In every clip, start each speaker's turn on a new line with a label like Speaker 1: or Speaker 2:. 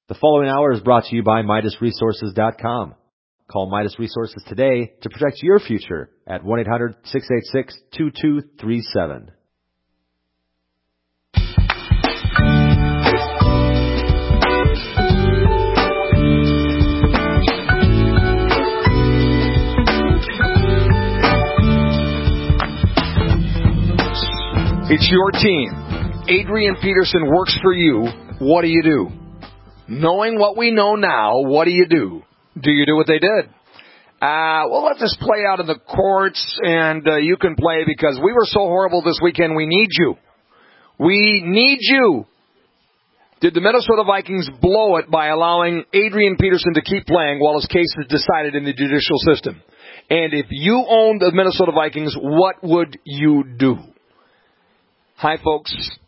Speaker 1: The following hour is brought to you by MidasResources.com. Call Midas Resources today to protect your future at 1-800-686-2237.
Speaker 2: It's your team. Adrian Peterson works for you. What do you do? Knowing what we know now, what do you do? Do you do what they did? Well, let this play out in the courts, and you can play because we were so horrible this weekend. We need you. We need you. Did the Minnesota Vikings blow it by allowing Adrian Peterson to keep playing while his case is decided in the judicial system? And if you owned the Minnesota Vikings, what would you do? Hi, folks.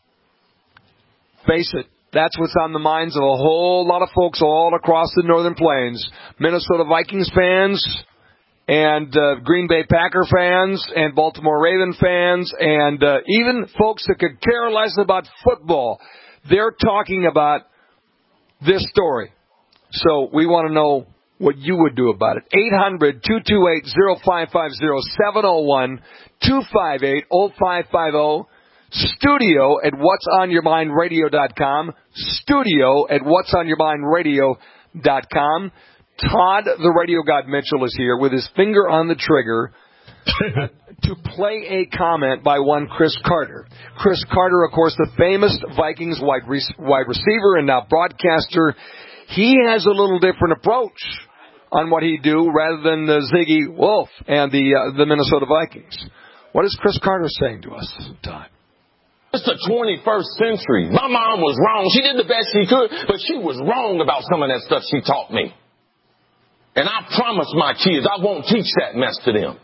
Speaker 2: Face it, that's what's on the minds of a whole lot of folks all across the Northern Plains. Minnesota Vikings fans and Green Bay Packer fans and Baltimore Raven fans and even folks that could care less about football. They're talking about this story. So we want to know what you would do about it. 800-228-0550, 701-258-0550. Studio at whatsonyourmindradio.com. Studio at whatsonyourmindradio.com. Todd, the radio god Mitchell, is here with his finger on the trigger to play a comment by one Chris Carter. Chris Carter, of course, the famous Vikings wide receiver and now broadcaster. He has a little different approach on what he'd do rather than Ziggy Wolf and the Minnesota Vikings. What is Chris Carter saying to us, Todd?
Speaker 3: It's the 21st century. My mom was wrong. She did the best she could, but she was wrong about some of that stuff she taught me. And I promise my kids I won't teach that mess to them.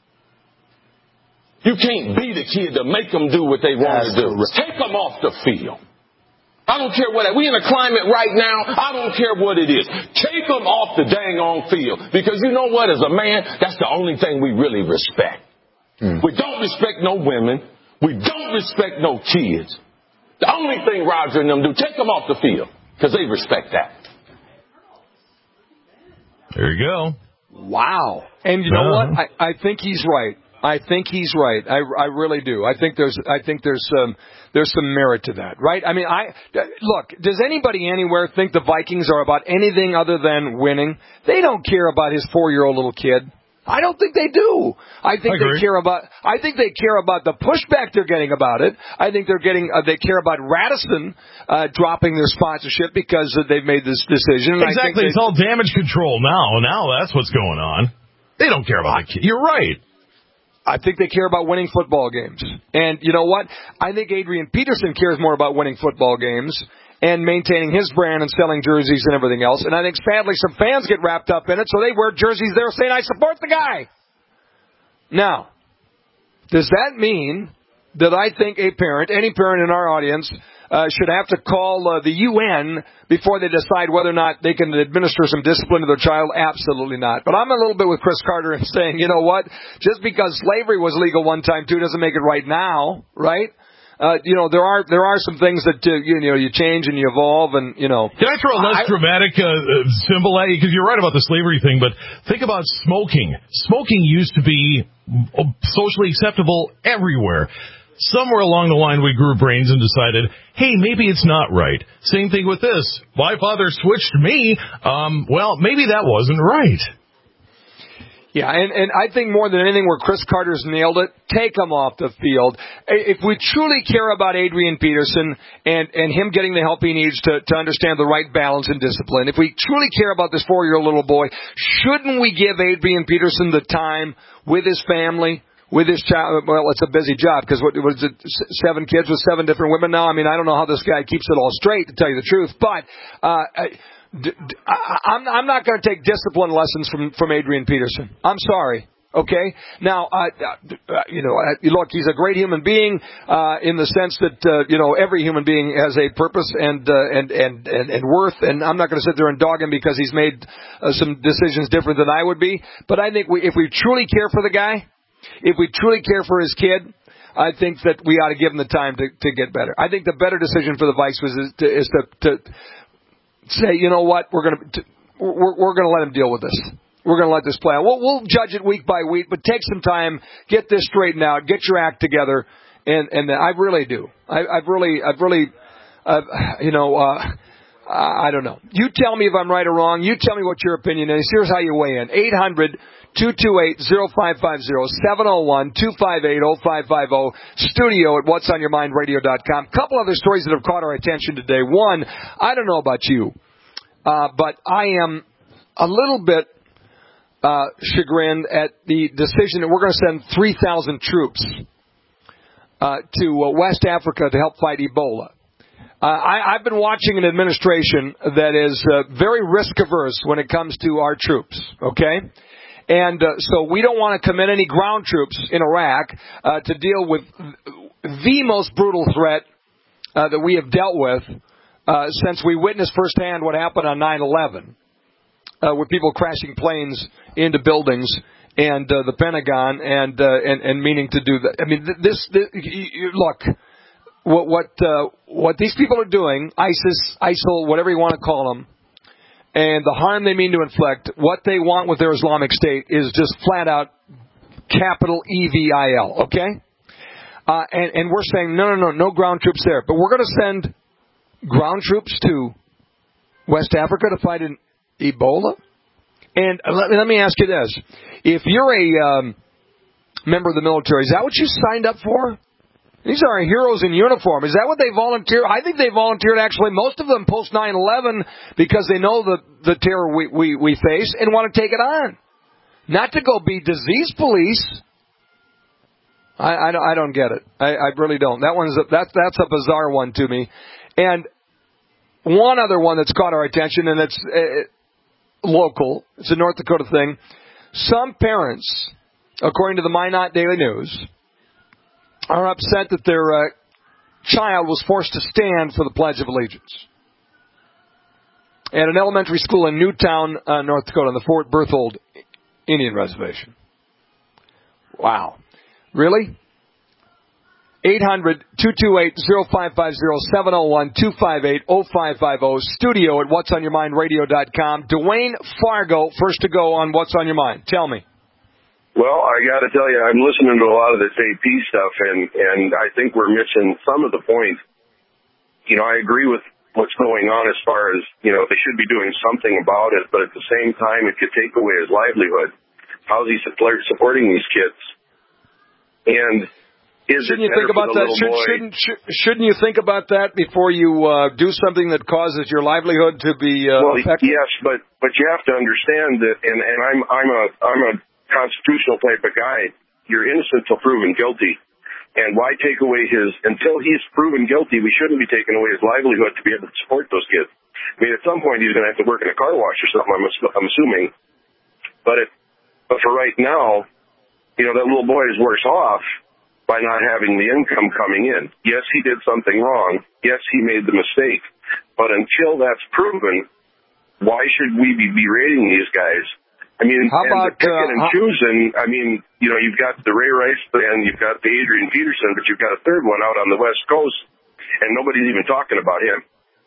Speaker 3: You can't beat a kid to make them do what they want to do. Take them off the field. I don't care what. We're in a climate right now, I don't care what it is. Take them off the dang on field. Because you know what? As a man, that's the only thing we really respect. We don't respect no women. We don't respect no kids. The only thing Roger and them do, take them off the field, because they respect that.
Speaker 4: There you go.
Speaker 2: Wow. And you know what? I think he's right. I think he's right. I really do. I think there's some merit to that, right? I mean, look, does anybody anywhere think the Vikings are about anything other than winning? They don't care about his 4-year-old little kid. I don't think they do. I think they care about the pushback they're getting about it. I think they care about Radisson dropping their sponsorship because they've made this decision.
Speaker 4: Exactly. It's all damage control now. Now that's what's going on. They don't care about the kid. You're right.
Speaker 2: I think they care about winning football games. And you know what? I think Adrian Peterson cares more about winning football games and maintaining his brand and selling jerseys and everything else. And I think, sadly, some fans get wrapped up in it, so they wear jerseys there saying, I support the guy. Now, does that mean that I think any parent in our audience, should have to call the UN before they decide whether or not they can administer some discipline to their child? Absolutely not. But I'm a little bit with Chris Carter in saying, you know what? Just because slavery was legal one time, too, doesn't make it right now, right? There are some things that, you change and you evolve and,
Speaker 4: Can I throw a less dramatic symbol at you? Because you're right about the slavery thing, but think about smoking. Smoking used to be socially acceptable everywhere. Somewhere along the line, we grew brains and decided, hey, maybe it's not right. Same thing with this. My father switched me. Maybe that wasn't right.
Speaker 2: Yeah, and I think more than anything where Chris Carter's nailed it, take him off the field. If we truly care about Adrian Peterson and him getting the help he needs to understand the right balance and discipline, if we truly care about this 4-year-old little boy, shouldn't we give Adrian Peterson the time with his family, with his child? Well, it's a busy job because what was it, 7 kids with 7 different women now? I mean, I don't know how this guy keeps it all straight, to tell you the truth, but I'm not going to take discipline lessons from Adrian Peterson. I'm sorry. Okay. Now, look, he's a great human being in the sense that every human being has a purpose and worth. And I'm not going to sit there and dog him because he's made some decisions different than I would be. But I think if we truly care for the guy, if we truly care for his kid, I think that we ought to give him the time to get better. I think the better decision for the Vikes is to say, you know what, we're going to let him deal with this. We're going to let this play out. We'll judge it week by week, but take some time, get this straightened out, get your act together, and I really do. I don't know. You tell me if I'm right or wrong. You tell me what your opinion is. Here's how you weigh in. 800-228-0550, 701-258-0550, studio at whatsonyourmindradio.com. Couple other stories that have caught our attention today. One, I don't know about you, but I am a little bit chagrined at the decision that we're going to send 3,000 troops to West Africa to help fight Ebola. I've been watching an administration that is very risk-averse when it comes to our troops, okay? And so we don't want to commit any ground troops in Iraq to deal with the most brutal threat that we have dealt with since we witnessed firsthand what happened on 9/11. With people crashing planes into buildings and the Pentagon and meaning to do that. I mean, look, what these people are doing, ISIS, ISIL, whatever you want to call them, and the harm they mean to inflict, what they want with their Islamic State is just flat out capital EVIL, okay? And we're saying, no ground troops there. But we're going to send ground troops to West Africa to fight in Ebola? And let me ask you this. If you're a member of the military, is that what you signed up for? These are our heroes in uniform. Is that what they volunteered? I think they volunteered, actually, most of them post 9/11 because they know the terror we face and want to take it on. Not to go be disease police. I don't get it. I really don't. That's a bizarre one to me. And one other one that's caught our attention, and it's local. It's a North Dakota thing. Some parents, according to the Minot Daily News, are upset that their child was forced to stand for the Pledge of Allegiance at an elementary school in Newtown, North Dakota, on the Fort Berthold Indian Reservation. Wow. Really? 800-228-0550, 701-258-0550, studio at whatsonyourmindradio.com. Dwayne Fargo, first to go on What's on Your Mind. Tell me.
Speaker 5: Well, I got to tell you, I'm listening to a lot of this AP stuff, and I think we're missing some of the points. You know, I agree with what's going on as far as, you know, they should be doing something about it, but at the same time, it could take away his livelihood. How's he supporting these kids? And
Speaker 2: shouldn't you think about that? Shouldn't you think about that before you do something that causes your livelihood to be affected?
Speaker 5: Yes, but you have to understand that, and I'm a constitutional type of guy. You're innocent till proven guilty, and why take away until he's proven guilty? We shouldn't be taking away his livelihood to be able to support those kids. I mean, at some point he's going to have to work in a car wash or something. I'm assuming, but for right now, you know, that little boy is worse off by not having the income coming in. Yes, he did something wrong. Yes, he made the mistake. But until that's proven, why should we be berating these guys? I mean,
Speaker 2: how about
Speaker 5: picking and choosing? I mean, you know, you've got the Ray Rice and you've got the Adrian Peterson, but you've got a third one out on the West Coast, and nobody's even talking about him.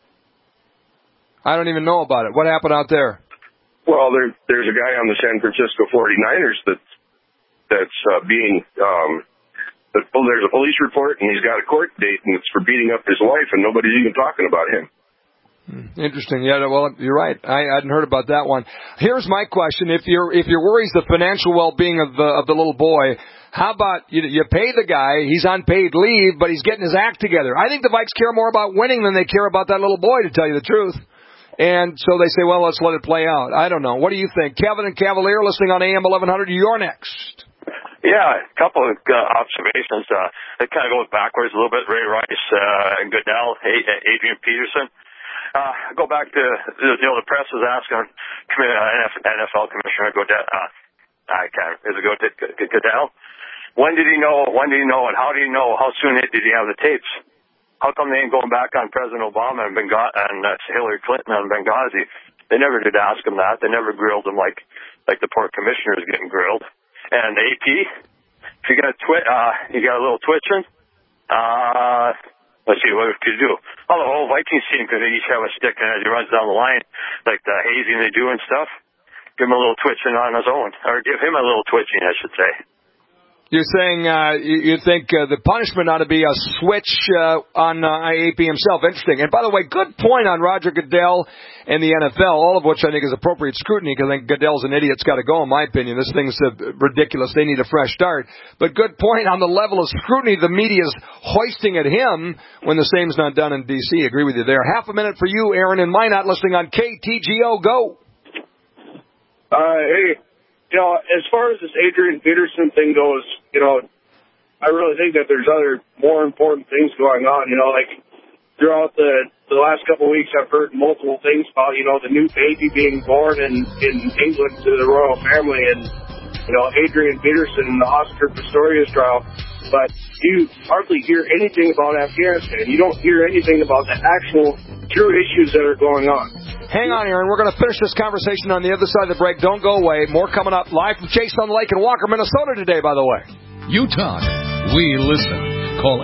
Speaker 2: I don't even know about it. What happened out there?
Speaker 5: Well, there's a guy on the San Francisco 49ers that's being there's a police report, and he's got a court date, and it's for beating up his wife, and nobody's even talking about him.
Speaker 2: Interesting. Yeah, well, you're right. I hadn't heard about that one. Here's my question: If your worries the financial well-being of the little boy, how about you pay the guy? He's on paid leave, but he's getting his act together. I think the Vikes care more about winning than they care about that little boy, to tell you the truth. And so they say, well, let's let it play out. I don't know. What do you think? Kevin and Cavalier, listening on AM 1100. You're next.
Speaker 6: Yeah, a couple of observations. It kind of goes backwards a little bit. Ray Rice and Goodell, Adrian Peterson. Go back to, the press was asking NFL Commissioner Goodell, Goodell? When did he know, and how did he know? How soon did he have the tapes? How come they ain't going back on President Obama and Hillary Clinton and Benghazi? They never did ask him that. They never grilled him like the poor commissioner is getting grilled. And AP, if you got you got a little twitching, Let's see, what could you do? Oh, the whole Vikings team could each have a stick, and as he runs down the line, like the hazing they do and stuff, give him a little twitching on his own. Or give him a little twitching, I should say.
Speaker 2: You're saying you think the punishment ought to be a switch on AP himself. Interesting. And by the way, good point on Roger Goodell and the NFL, all of which I think is appropriate scrutiny, because I think Goodell's an idiot. It's got to go, in my opinion. This thing's ridiculous. They need a fresh start. But good point on the level of scrutiny the media is hoisting at him when the same's not done in D.C. Agree with you there. Half a minute for you, Aaron and Minot, listening on KTGO. Go.
Speaker 5: Hey. As far as this Adrian Peterson thing goes, I really think that there's other more important things going on. Like throughout the last couple of weeks, I've heard multiple things about, the new baby being born in England to the royal family, and, Adrian Peterson and the Oscar Pistorius trial. But you hardly hear anything about Afghanistan. You don't hear anything about the actual true issues that are going on.
Speaker 2: Hang on, Aaron. We're going to finish this conversation on the other side of the break. Don't go away. More coming up live from Chase on the Lake in Walker, Minnesota today, by the way.
Speaker 7: You talk. We listen. Call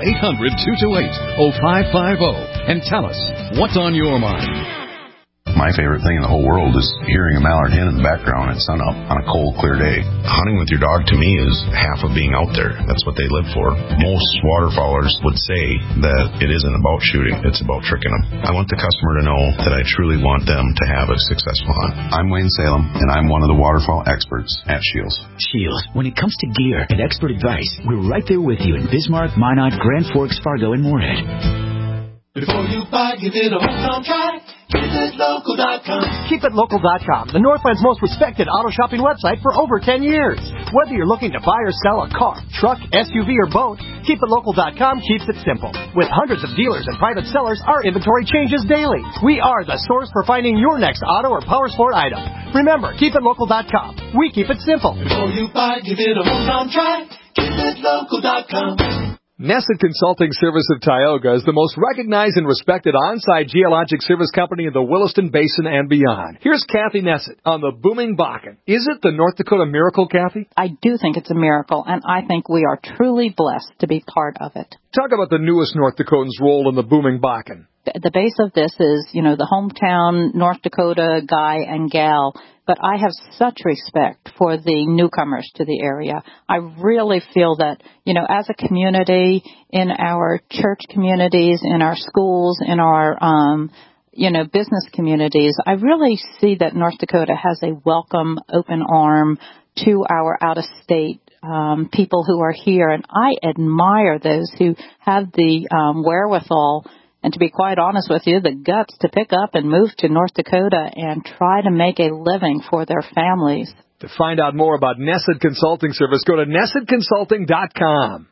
Speaker 7: 800-228-0550 and tell us what's on your mind.
Speaker 8: My favorite thing in the whole world is hearing a mallard hen in the background at sunup on a cold, clear day. Hunting with your dog, to me, is half of being out there. That's what they live for. Most waterfowlers would say that it isn't about shooting, it's about tricking them. I want the customer to know that I truly want them to have a successful hunt. I'm Wayne Salem, and I'm one of the waterfowl experts at Shields.
Speaker 9: Shields, when it comes to gear and expert advice, we're right there with you in Bismarck, Minot, Grand Forks, Fargo, and Moorhead.
Speaker 10: Before you buy, give it a home try. KeepItLocal.com.
Speaker 11: KeepItLocal.com, the Northland's most respected auto shopping website for over 10 years. Whether you're looking to buy or sell a car, truck, SUV, or boat, KeepItLocal.com keeps it simple. With hundreds of dealers and private sellers, our inventory changes daily. We are the source for finding your next auto or power sport item. Remember, KeepItLocal.com. We keep it simple.
Speaker 10: Before you buy, give it a home try. KeepItLocal.com.
Speaker 2: Nesset Consulting Service of Tioga is the most recognized and respected on-site geologic service company in the Williston Basin and beyond. Here's Kathy Nesset on the booming Bakken. Is it the North Dakota miracle, Kathy?
Speaker 12: I do think it's a miracle, and I think we are truly blessed to be part of it.
Speaker 2: Talk about the newest North Dakotans' role in the booming Bakken.
Speaker 12: The base of this is, the hometown North Dakota guy and gal, but I have such respect for the newcomers to the area. I really feel that, as a community, in our church communities, in our schools, in our, business communities, I really see that North Dakota has a welcome, open arm to our out-of-state people who are here, and I admire those who have the wherewithal and, to be quite honest with you, the guts to pick up and move to North Dakota and try to make a living for their families.
Speaker 2: To find out more about Nesset Consulting Service, go to NessetConsulting.com.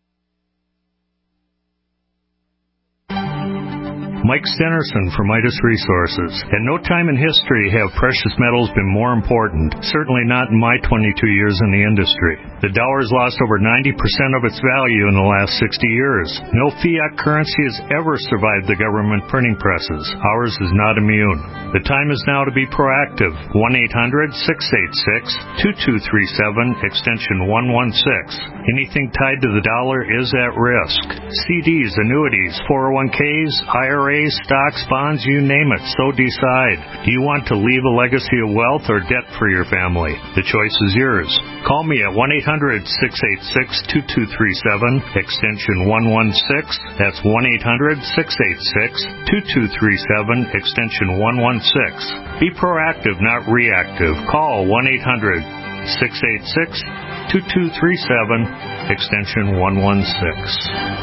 Speaker 13: Mike Stenerson from Midas Resources. At no time in history have precious metals been more important, certainly not in my 22 years in the industry. The dollar has lost over 90% of its value in the last 60 years. No fiat currency has ever survived the government printing presses. Ours is not immune. The time is now to be proactive. 1-800-686-2237, extension 116. Anything tied to the dollar is at risk. CDs, annuities, 401ks, IRAs, stocks, bonds, you name it, so decide. Do you want to leave a legacy of wealth or debt for your family? The choice is yours. Call me at 1-800-686-2237, extension 116. That's 1-800-686-2237, extension 116. Be proactive, not reactive. Call 1-800-686-2237, extension 116.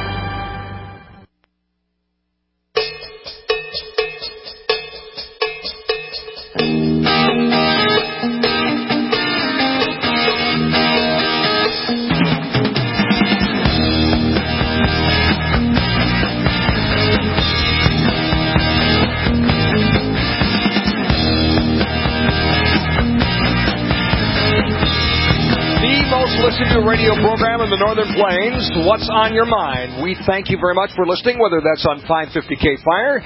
Speaker 2: Radio program in the Northern Plains. What's on your mind? We thank you very much for listening, whether that's on 550 K Fire,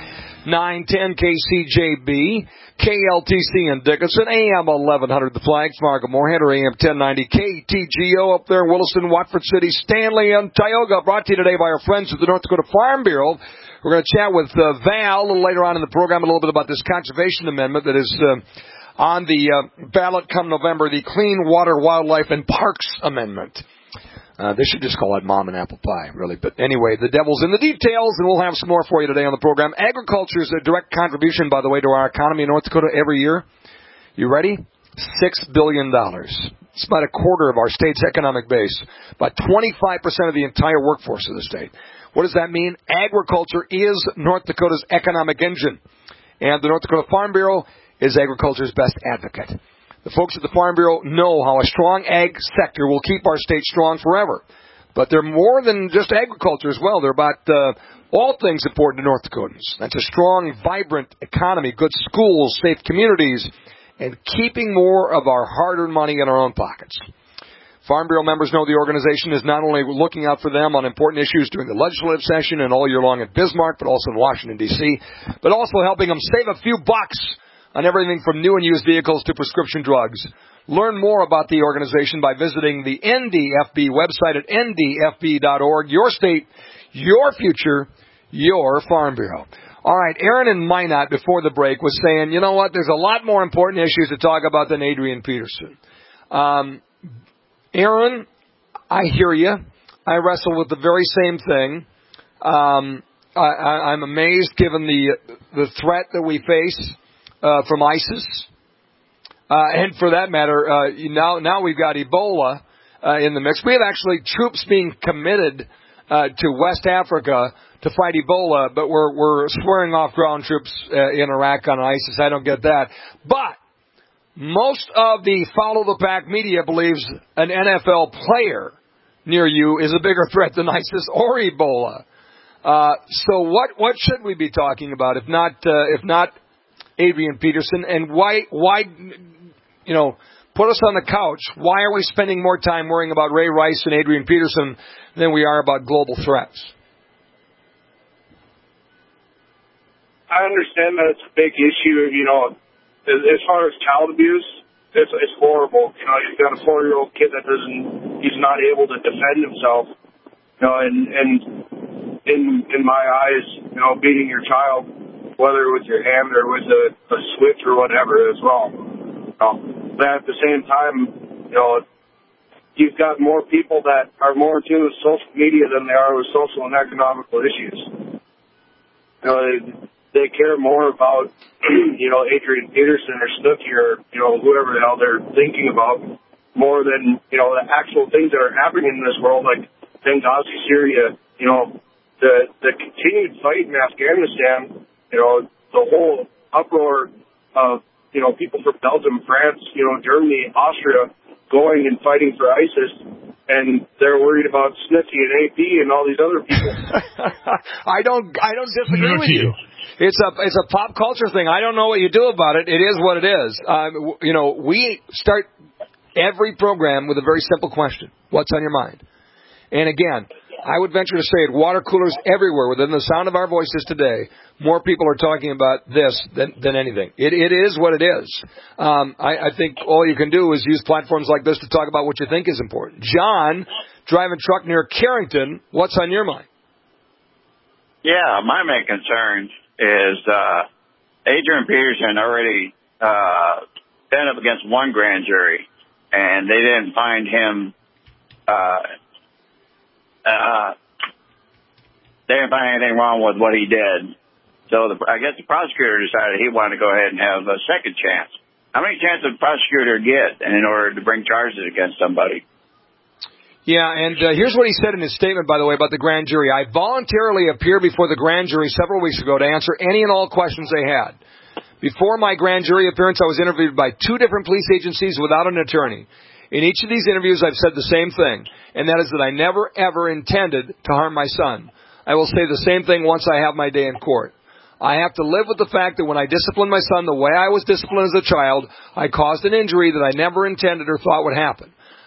Speaker 2: 910 KCJB, KLTC in Dickinson, AM 1100 The Flag, Fargo Moorhead, or AM 1090 KTGO up there in Williston, Watford City, Stanley, and Tioga. Brought to you today by our friends at the North Dakota Farm Bureau. We're going to chat with Val a little later on in the program a little bit about this conservation amendment that is on the ballot come November, the Clean Water, Wildlife, and Parks Amendment. They should just call it Mom and Apple Pie, really. But anyway, the devil's in the details, and we'll have some more for you today on the program. Agriculture is a direct contribution, by the way, to our economy in North Dakota every year. You ready? $6 billion. It's about a quarter of our state's economic base, about 25% of the entire workforce of the state. What does that mean? Agriculture is North Dakota's economic engine, and the North Dakota Farm Bureau is agriculture's best advocate. The folks at the Farm Bureau know how a strong ag sector will keep our state strong forever. But they're more than just agriculture as well. They're about all things important to North Dakotans. That's a strong, vibrant economy, good schools, safe communities, and keeping more of our hard-earned money in our own pockets. Farm Bureau members know the organization is not only looking out for them on important issues during the legislative session and all year long in Bismarck, but also in Washington, D.C., but also helping them save a few bucks on everything from new and used vehicles to prescription drugs. Learn more about the organization by visiting the NDFB website at ndfb.org. Your state, your future, your Farm Bureau. All right, Aaron in Minot before the break was saying, you know what, there's a lot more important issues to talk about than Adrian Peterson. Aaron, I hear you. I wrestle with the very same thing. I'm amazed given the threat that we face from ISIS, and for that matter, now we've got Ebola in the mix. We have actually troops being committed to West Africa to fight Ebola, but we're swearing off ground troops in Iraq on ISIS. I don't get that. But most of the follow-the-pack media believes an NFL player near you is a bigger threat than ISIS or Ebola. So what should we be talking about if not Adrian Peterson, and why, put us on the couch. Why are we spending more time worrying about Ray Rice and Adrian Peterson than we are about global threats?
Speaker 14: I understand that it's a big issue. As far as child abuse, it's horrible. You've got a 4-year-old kid he's not able to defend himself. And in my eyes, beating your child, whether with your hand or with a switch or whatever as well. But at the same time, you've got more people that are more in tune with social media than they are with social and economical issues. They care more about, Adrian Peterson or Snooki or, whoever the hell they're thinking about more than, the actual things that are happening in this world, like Benghazi, Syria, the continued fight in Afghanistan. The whole uproar of, people from Belgium, France, Germany, Austria going and fighting for ISIS, and they're worried about Snooki and AP and all these other people.
Speaker 2: I don't disagree with you. It's a pop culture thing. I don't know what you do about it. It is what it is. We start every program with a very simple question. What's on your mind? And again, I would venture to say at water coolers everywhere within the sound of our voices today, more people are talking about this than anything. It is what it is. I think all you can do is use platforms like this to talk about what you think is important. John, driving truck near Carrington, what's on your mind?
Speaker 15: Yeah, my main concern is Adrian Peterson already stand up against one grand jury, and they didn't find him they didn't find anything wrong with what he did. So I guess the prosecutor decided he wanted to go ahead and have a second chance. How many chances does the prosecutor get in order to bring charges against somebody?
Speaker 2: Yeah, and here's what he said in his statement, by the way, about the grand jury. I voluntarily appeared before the grand jury several weeks ago to answer any and all questions they had. Before my grand jury appearance, I was interviewed by 2 different police agencies without an attorney. In each of these interviews, I've said the same thing, and that is that I never, ever intended to harm my son. I will say the same thing once I have my day in court. I have to live with the fact that when I disciplined my son the way I was disciplined as a child, I caused an injury that I never intended or thought would happen.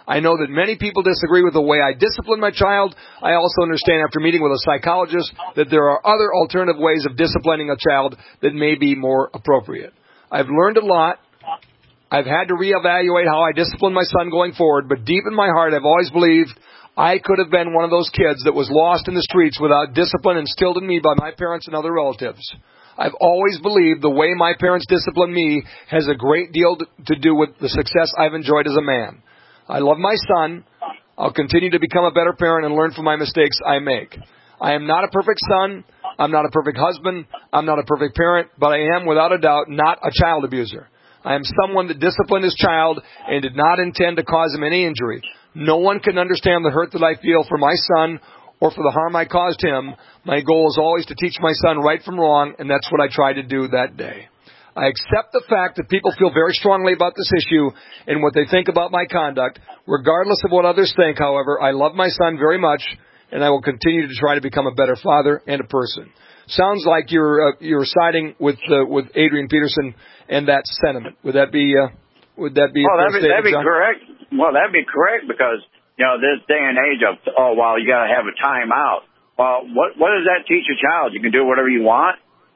Speaker 2: I know that many people disagree with the way I discipline my child. I also understand after meeting with a psychologist that there are other alternative ways of disciplining a child that may be more appropriate. I've learned a lot. I've had to reevaluate how I discipline my son going forward, but deep in my heart, I've always believed I could have been one of those kids that was lost in the streets without discipline instilled in me by my parents and other relatives. I've always believed the way my parents discipline me has a great deal to do with the success I've enjoyed as a man. I love my son. I'll continue to become a better parent and learn from my mistakes I make. I am not a perfect son. I'm not a perfect husband. I'm not a perfect parent, but I am, without a doubt, not a child abuser. I am someone that disciplined his child and did not intend to cause him any injury. No one can understand the hurt that I feel for my son or for the harm I caused him. My goal is always to teach my son right from wrong, and that's what I tried to do that day. I accept the fact that people feel very strongly about this issue and what they think about my conduct. Regardless of what others think, however, I love my son very much, and I will continue to try to become a better father and a person. Sounds like you're siding with Adrian Peterson and that sentiment. Would that be that'd be
Speaker 15: correct? Well, that'd be correct because this day and age of you got to have a timeout. Well, what does that teach a child? You can do whatever you want.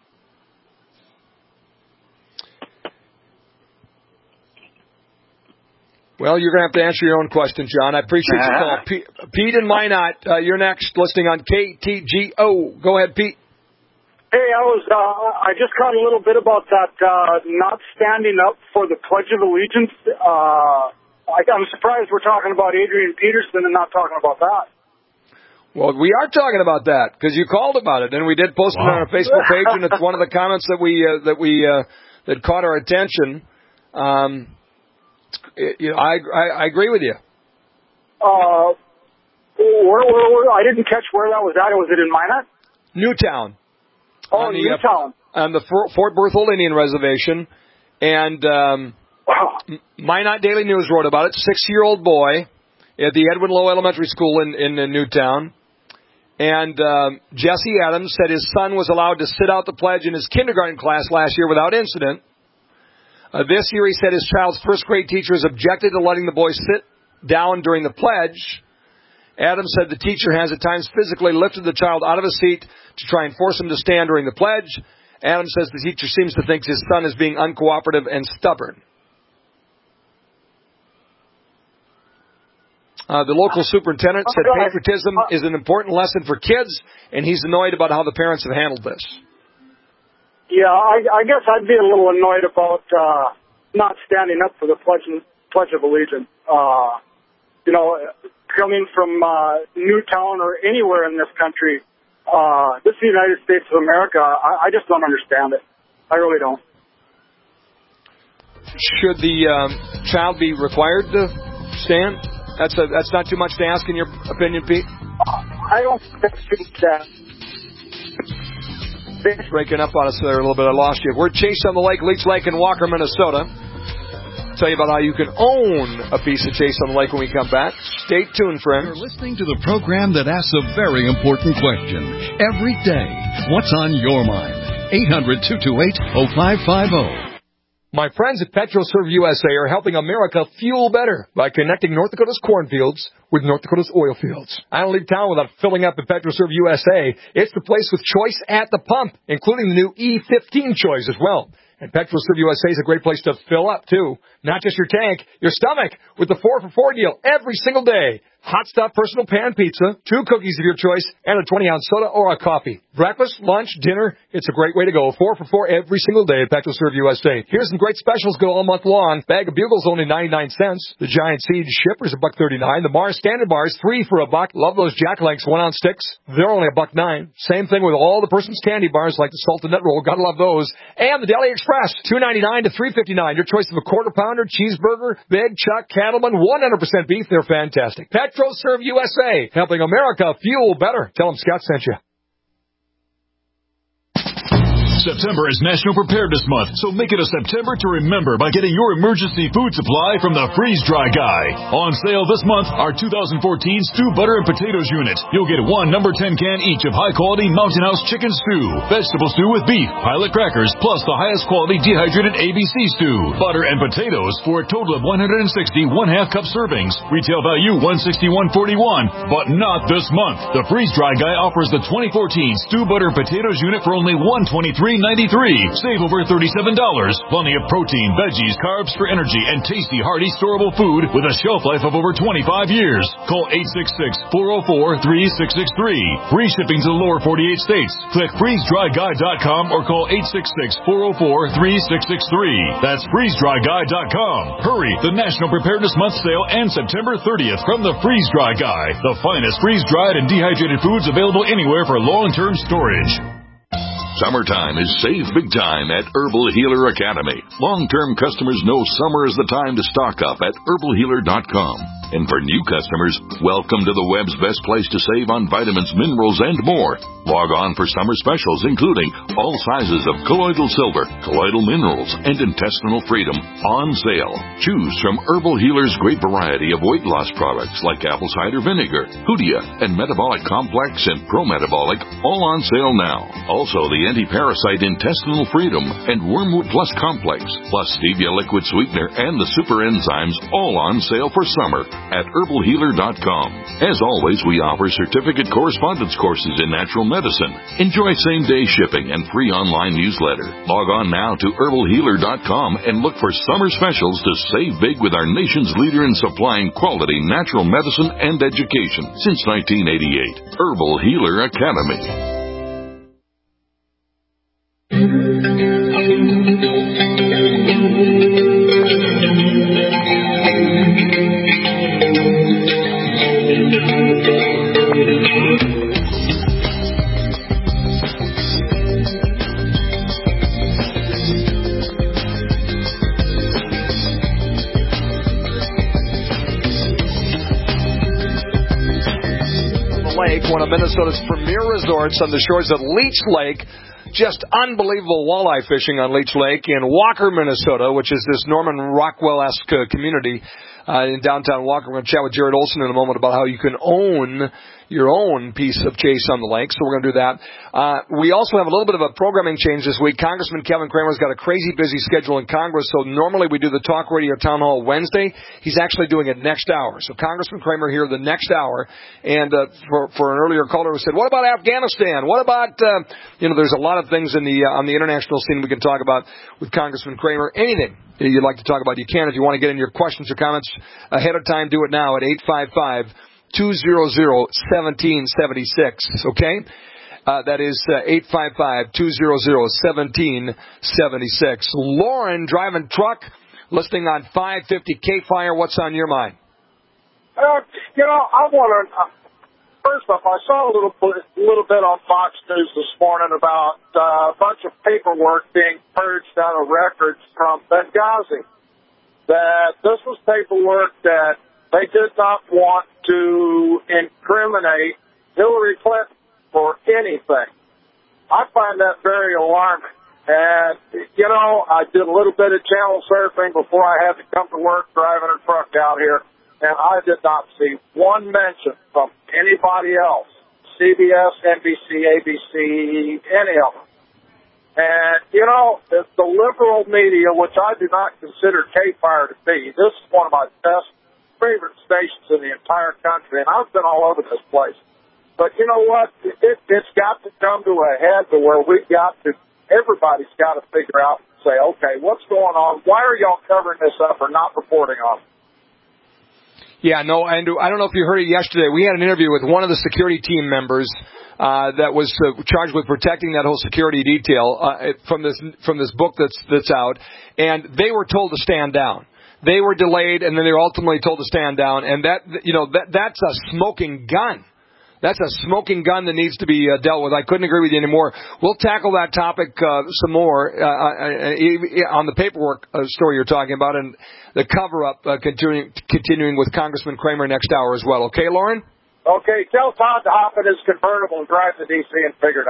Speaker 2: Well, you're going to have to answer your own question, John. I appreciate your call. Pete in Minot, you're next, listening on KTGO. Go ahead, Pete.
Speaker 16: Hey, I just caught a little bit about that not standing up for the Pledge of Allegiance. I'm surprised we're talking about Adrian Peterson and not talking about that.
Speaker 2: Well, we are talking about that because you called about it, and we did post it on our Facebook page, and it's one of the comments that that caught our attention. I agree with you.
Speaker 16: I didn't catch where that was at. Was it in Minot?
Speaker 2: Newtown.
Speaker 16: Newtown.
Speaker 2: On the Fort Berthold Indian Reservation. And Minot Daily News wrote about it. 6-year-old boy at the Edwin Lowe Elementary School in Newtown. And Jesse Adams said his son was allowed to sit out the pledge in his kindergarten class last year without incident. This year, he said his child's first-grade teachers objected to letting the boy sit down during the pledge. Adams said the teacher has at times physically lifted the child out of his seat to try and force him to stand during the pledge. Adams says the teacher seems to think his son is being uncooperative and stubborn. The local superintendent said patriotism is an important lesson for kids, and he's annoyed about how the parents have handled this.
Speaker 16: Yeah, I guess I'd be a little annoyed about not standing up for the Pledge of Allegiance. Coming from Newtown or anywhere in this country, this is the United States of America. I just don't understand it. I really don't.
Speaker 2: Should the child be required to stand? That's not too much to ask, in your opinion, Pete?
Speaker 16: I don't think that.
Speaker 2: Breaking up on us there a little bit. I lost you. We're Chase on the Lake, Leech Lake in Walker, Minnesota. Tell you about how you can own a piece of Chase on the Lake when we come back. Stay tuned, friends.
Speaker 7: You're listening to the program that asks a very important question every day. What's on your mind? 800-228-0550.
Speaker 2: My friends at PetroServe USA are helping America fuel better by connecting North Dakota's cornfields with North Dakota's oil fields. I don't leave town without filling up at PetroServe USA. It's the place with choice at the pump, including the new E15 choice as well. And PetroServe USA is a great place to fill up, too. Not just your tank, your stomach, with the 4-for-4 deal every single day. Hot stuff personal pan pizza, 2 cookies of your choice, and a 20-ounce soda or a coffee. Breakfast, lunch, dinner, it's a great way to go. 4-for-4 every single day at PetroServe USA. Here's some great specials go all month long. Bag of Bugles only 99 cents. The Giant Siege Shippers $1.39. The Mars Standard Bars 3 for $1. Love those Jack Links 1-ounce sticks. They're only $1.09. Same thing with all the person's candy bars like the Salted Nut Roll. Gotta love those. And the Deli Express $2.99 to $3.59. Your choice of a quarter pounder, cheeseburger, Big Chuck, Cattleman, 100% beef. They're fantastic. PetroServe USA, helping America fuel better. Tell them Scott sent you.
Speaker 17: September is National Preparedness Month, so make it a September to remember by getting your emergency food supply from the Freeze Dry Guy. On sale this month, our 2014 Stew Butter and Potatoes unit. You'll get one number 10 can each of high-quality Mountain House chicken stew, vegetable stew with beef, pilot crackers, plus the highest quality dehydrated ABC stew, butter and potatoes for a total of 160 1/2 cup servings. Retail value $161.41, but not this month. The Freeze Dry Guy offers the 2014 Stew Butter and Potatoes unit for only $123.93. Save over $37. Plenty of protein, veggies, carbs for energy, and tasty, hearty, storable food with a shelf life of over 25 years. Call 866-404-3663. Free shipping to the lower 48 states. Click freezedryguy.com or call 866-404-3663. That's freezedryguy.com. Hurry! The National Preparedness Month sale ends September 30th from the Freeze Dry Guy. The finest freeze-dried and dehydrated foods available anywhere for long-term storage.
Speaker 18: Summertime is save big time at Herbal Healer Academy. Long-term customers know summer is the time to stock up at herbalhealer.com. And for new customers, welcome to the web's best place to save on vitamins, minerals, and more. Log on for summer specials, including all sizes of colloidal silver, colloidal minerals, and intestinal freedom on sale. Choose from Herbal Healer's great variety of weight loss products like apple cider vinegar, Hoodia, and Metabolic Complex and Pro-Metabolic, all on sale now. Also, the anti-parasite intestinal freedom and Wormwood Plus Complex, plus stevia liquid sweetener and the super enzymes, all on sale for summer at herbalhealer.com. As always, we offer certificate correspondence courses in natural medicine. Enjoy same-day shipping and free online newsletter. Log on now to herbalhealer.com and look for summer specials to save big with our nation's leader in supplying quality natural medicine and education since 1988. Herbal Healer Academy.
Speaker 2: One of Minnesota's premier resorts on the shores of Leech Lake. Just unbelievable walleye fishing on Leech Lake in Walker, Minnesota, which is this Norman Rockwell-esque community in downtown Walker. We're going to chat with Jared Olson in a moment about how you can own your own piece of chase on the lake, so we're going to do that. We also have a little bit of a programming change this week. Congressman Kevin Cramer's got a crazy busy schedule in Congress, so normally we do the Talk Radio Town Hall Wednesday. He's actually doing it next hour. So Congressman Cramer here the next hour, and for an earlier caller who said, what about Afghanistan? What about, there's a lot of things in on the international scene we can talk about with Congressman Cramer. Anything you'd like to talk about, you can. If you want to get in your questions or comments ahead of time, do it now at 855-200-1776, okay? That is 855-200-1776. Lauren, driving truck, listening on 550 K-Fire. What's on your mind?
Speaker 16: I want to... First off, I saw a little bit on Fox News this morning about a bunch of paperwork being purged out of records from Benghazi. That this was paperwork that they did not want to incriminate Hillary Clinton for anything. I find that very alarming. And, I did a little bit of channel surfing before I had to come to work driving a truck out here, and I did not see one mention from anybody else, CBS, NBC, ABC, any of them. And, the liberal media, which I do not consider K-Fire to be, this is one of my best favorite stations in the entire country, and I've been all over this place. But you know what? It's got to come to a head to where everybody's got to figure out and say, okay, what's going on? Why are y'all covering this up or not reporting on it?
Speaker 2: Yeah, no, Andrew, I don't know if you heard it yesterday. We had an interview with one of the security team members that was charged with protecting that whole security detail from this book that's out, and they were told to stand down. They were delayed, and then they were ultimately told to stand down, and that's a smoking gun. That's a smoking gun that needs to be dealt with. I couldn't agree with you anymore. We'll tackle that topic some more on the paperwork story you're talking about and the cover-up continuing with Congressman Cramer next hour as well. Okay, Lauren?
Speaker 16: Okay, tell Todd to hop in his convertible and drive to D.C. and figure it out.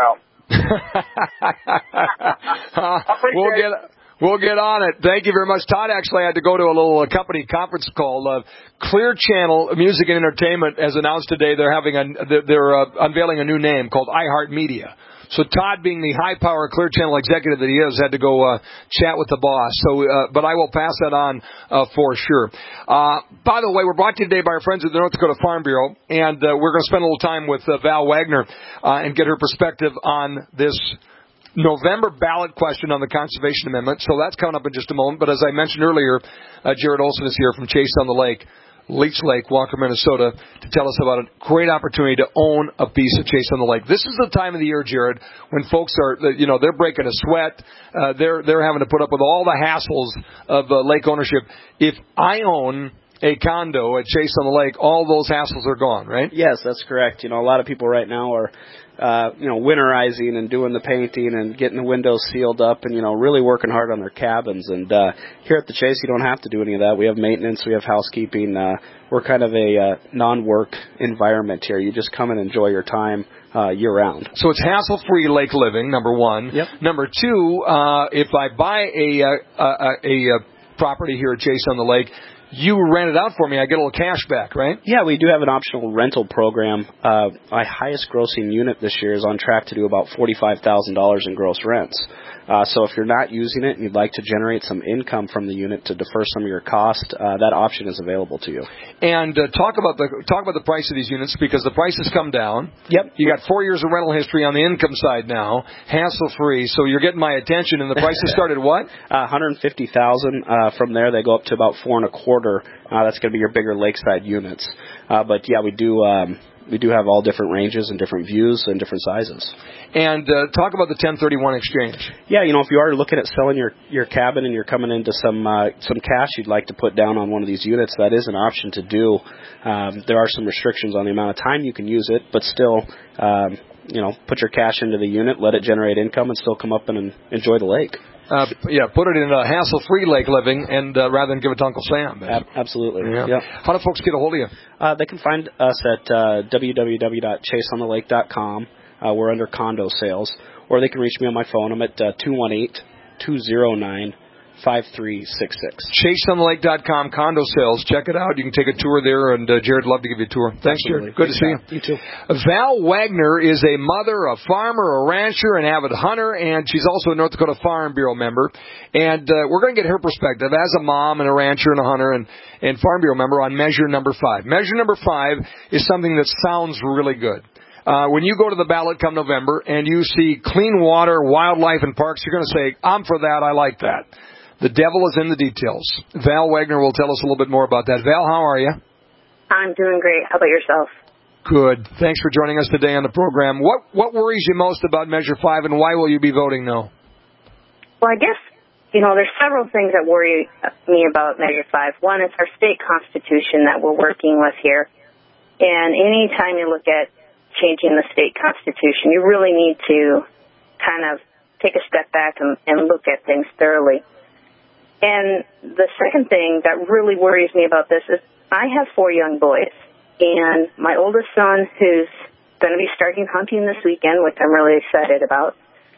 Speaker 2: We'll get on it. Thank you very much. Todd actually had to go to a little company conference call. Clear Channel Music and Entertainment has announced today they're unveiling a new name called iHeartMedia. So Todd, being the high-power Clear Channel executive that he is, had to go chat with the boss. So, but I will pass that on for sure. By the way, we're brought to you today by our friends at the North Dakota Farm Bureau, and we're going to spend a little time with Val Wagner and get her perspective on this November ballot question on the Conservation Amendment. So that's coming up in just a moment. But as I mentioned earlier, Jared Olson is here from Chase on the Lake, Leech Lake, Walker, Minnesota, to tell us about a great opportunity to own a piece of Chase on the Lake. This is the time of the year, Jared, when folks are, they're breaking a sweat. They're having to put up with all the hassles of lake ownership. If I own a condo at Chase on the Lake, all those hassles are gone, right?
Speaker 19: Yes, that's correct. A lot of people right now are winterizing and doing the painting and getting the windows sealed up and, really working hard on their cabins. And here at the Chase, you don't have to do any of that. We have maintenance. We have housekeeping. We're kind of a non-work environment here. You just come and enjoy your time year-round.
Speaker 2: So it's hassle-free lake living, number one.
Speaker 19: Yep.
Speaker 2: Number two, if I buy a property here at Chase on the Lake, you rent it out for me, I get a little cash back, right?
Speaker 19: Yeah, we do have an optional rental program. My highest grossing unit this year is on track to do about $45,000 in gross rents. So if you're not using it and you'd like to generate some income from the unit to defer some of your cost, that option is available to you.
Speaker 2: And talk about the price of these units, because the prices come down.
Speaker 19: Yep.
Speaker 2: You got 4 years of rental history on the income side now, hassle-free. So you're getting my attention. And the prices start at what?
Speaker 19: $150,000. From there, they go up to about $425,000. That's going to be your bigger lakeside units. But yeah, we do have all different ranges and different views and different sizes.
Speaker 2: And talk about the 1031 exchange.
Speaker 19: Yeah, if you are looking at selling your cabin and you're coming into some cash you'd like to put down on one of these units, that is an option to do. There are some restrictions on the amount of time you can use it, but still, put your cash into the unit, let it generate income, and still come up and enjoy the lake.
Speaker 2: Put it in a hassle-free lake living, and rather than give it to Uncle Sam.
Speaker 19: Absolutely.
Speaker 2: Yeah.
Speaker 19: Yep.
Speaker 2: How do folks get a hold of you?
Speaker 19: They can find us at www.chaseonthelake.com. We're under condo sales. Or they can reach me on my phone. I'm at 218-209-5366.
Speaker 2: ChaseOnTheLake.com, condo sales. Check it out. You can take a tour there, and Jared would love to give you a tour. Thanks,
Speaker 19: Absolutely.
Speaker 2: Jared. Good to see you.
Speaker 19: You too.
Speaker 2: Val Wagner is a mother, a farmer, a rancher, an avid hunter, and she's also a North Dakota Farm Bureau member. And we're going to get her perspective as a mom and a rancher and a hunter and Farm Bureau member on Measure Number 5. Measure Number 5 is something that sounds really good. When you go to the ballot come November and you see clean water, wildlife, and parks, you're going to say, I'm for that, I like that. The devil is in the details. Val Wagner will tell us a little bit more about that. Val, how are you?
Speaker 20: I'm doing great. How about yourself?
Speaker 2: Good. Thanks for joining us today on the program. What worries you most about Measure 5, and why will you be voting no?
Speaker 20: Well, I guess, there's several things that worry me about Measure 5. One is our state constitution that we're working with here. And any time you look at changing the state constitution, you really need to kind of take a step back and look at things thoroughly. And the second thing that really worries me about this is I have 4 young boys, and my oldest son, who's going to be starting hunting this weekend, which I'm really excited about,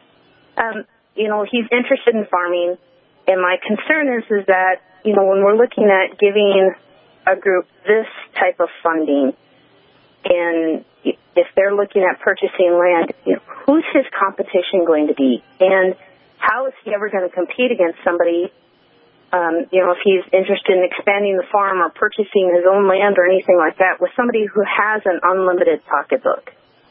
Speaker 20: he's interested in farming, and my concern is that, when we're looking at giving a group this type of funding, and if they're looking at purchasing land, who's his competition going to be? And how is he ever going to compete against somebody, if he's interested in expanding the farm or purchasing his own land or anything like that, with somebody who has an unlimited pocketbook?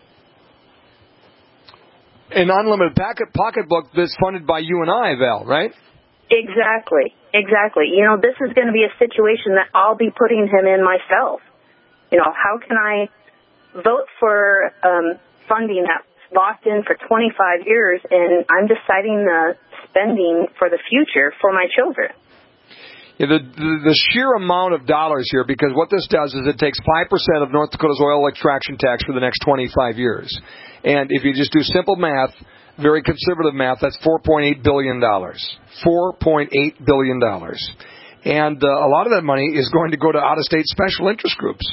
Speaker 2: An unlimited pocketbook that's funded by you and I, Val, right?
Speaker 20: Exactly. This is going to be a situation that I'll be putting him in myself. How can I vote for funding that's locked in for 25 years, and I'm deciding the spending for the future for my children?
Speaker 2: Yeah, the sheer amount of dollars here, because what this does is it takes 5% of North Dakota's oil extraction tax for the next 25 years. And if you just do simple math, very conservative math, that's $4.8 billion. $4.8 billion. And a lot of that money is going to go to out-of-state special interest groups.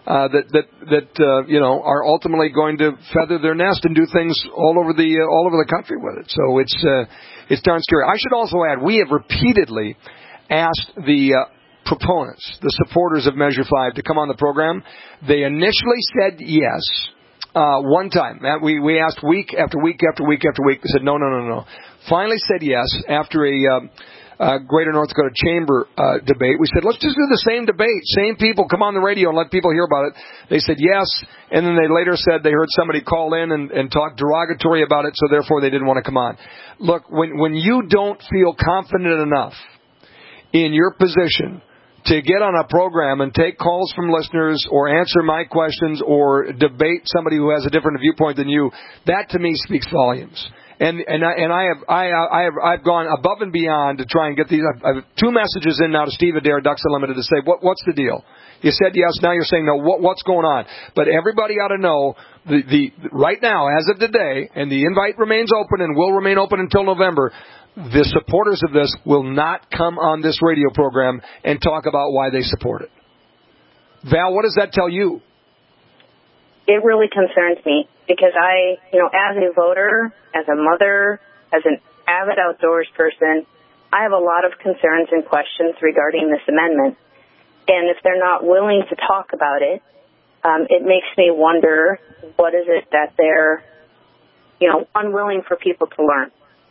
Speaker 2: that are ultimately going to feather their nest and do things all over the country with it. So it's darn scary. I should also add, we have repeatedly asked the proponents, the supporters of Measure 5, to come on the program. They initially said yes. One time, we asked week after week after week after week. They said no. Finally said yes after a Greater North Dakota Chamber debate. We said, let's just do the same debate. Same people come on the radio and let people hear about it. They said yes, and then they later said they heard somebody call in and talk derogatory about it, so therefore they didn't want to come on. Look, when you don't feel confident enough in your position to get on a program and take calls from listeners or answer my questions or debate somebody who has a different viewpoint than you, that to me speaks volumes. And I've gone above and beyond to try and get these. I have 2 messages in now to Steve Adair, Ducks Unlimited, to say what's the deal. You said yes, now you're saying no. What's going on? But everybody ought to know the right now, as of today, and the invite remains open and will remain open until November. The supporters of this will not come on this radio program and talk about why they support it. Val, what does that tell you?
Speaker 20: It really concerns me because as a voter, as a mother, as an avid outdoors person, I have a lot of concerns and questions regarding this amendment. And if they're not willing to talk about it, it makes me wonder what is it that they're, unwilling for people to learn.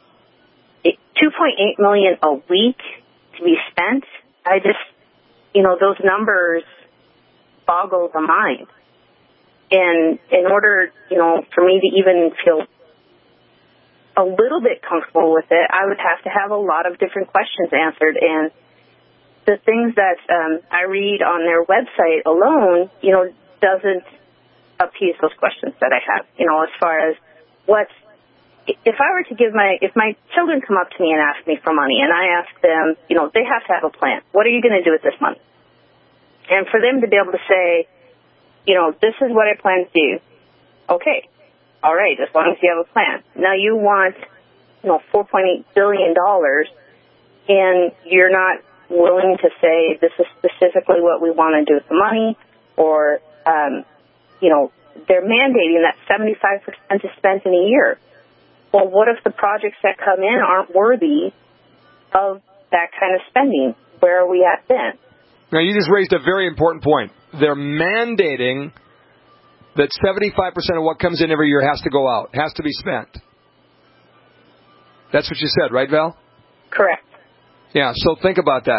Speaker 20: $2.8 million a week to be spent. I just, those numbers boggle the mind. And in order, for me to even feel a little bit comfortable with it, I would have to have a lot of different questions answered. And the things that I read on their website alone, doesn't appease those questions that I have, as far as if I were to if my children come up to me and ask me for money and I ask them, they have to have a plan. What are you going to do with this money? And for them to be able to say, this is what I plan to do. Okay. All right. As long as you have a plan. Now you want, $4.8 billion and you're not willing to say this is specifically what we want to do with the money, or, they're mandating that 75% is spent in a year. Well, what if the projects that come in aren't worthy of that kind of spending? Where are we at then?
Speaker 2: Now, you just raised a very important point. They're mandating that 75% of what comes in every year has to go out, has to be spent. That's what you said, right, Val?
Speaker 20: Correct.
Speaker 2: Yeah, so think about that.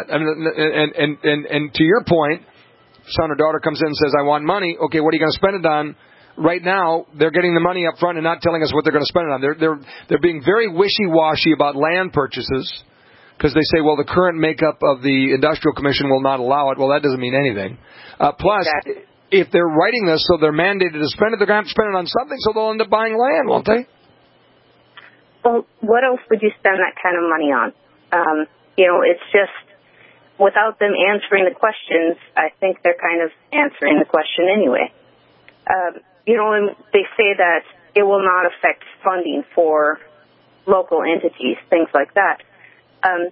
Speaker 2: And to your point, son or daughter comes in and says, I want money. Okay, what are you going to spend it on? Right now, they're getting the money up front and not telling us what they're going to spend it on. They're being very wishy-washy about land purchases because they say, well, the current makeup of the Industrial Commission will not allow it. Well, that doesn't mean anything. Plus, if they're writing this so they're mandated to spend it, they're going to have to spend it on something, so they'll end up buying land, won't they?
Speaker 20: Well, what else would you spend that kind of money on? It's just, without them answering the questions, I think they're kind of answering the question anyway. And they say that it will not affect funding for local entities, things like that. I'm